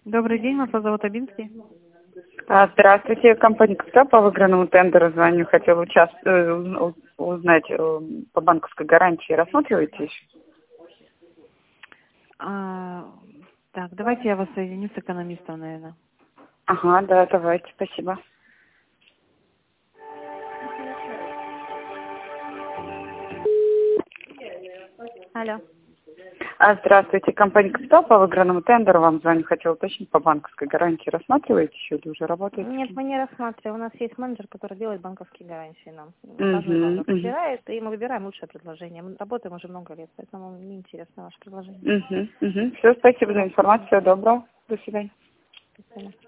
Добрый день, вас зовут Абинский. Здравствуйте, компания «Капитал» по выигранному тендеру звоню. Хотела узнать по банковской гарантии. Рассматриваете еще? Так, давайте я вас соединю с экономистом, наверное. Ага, да, давайте, спасибо. Алло. Здравствуйте, компания «Капитал» по выигранному тендеру вам звоню. Хотела уточнить по банковской гарантии. Рассматриваете еще или уже работаете? Нет, мы не рассматриваем. У нас есть менеджер, который делает банковские гарантии нам. Каждый банк выбирает, и мы выбираем лучшее предложение. Мы работаем уже много лет, поэтому мне интересно ваше предложение. Все, спасибо за информацию. Всего доброго. До свидания. Спасибо.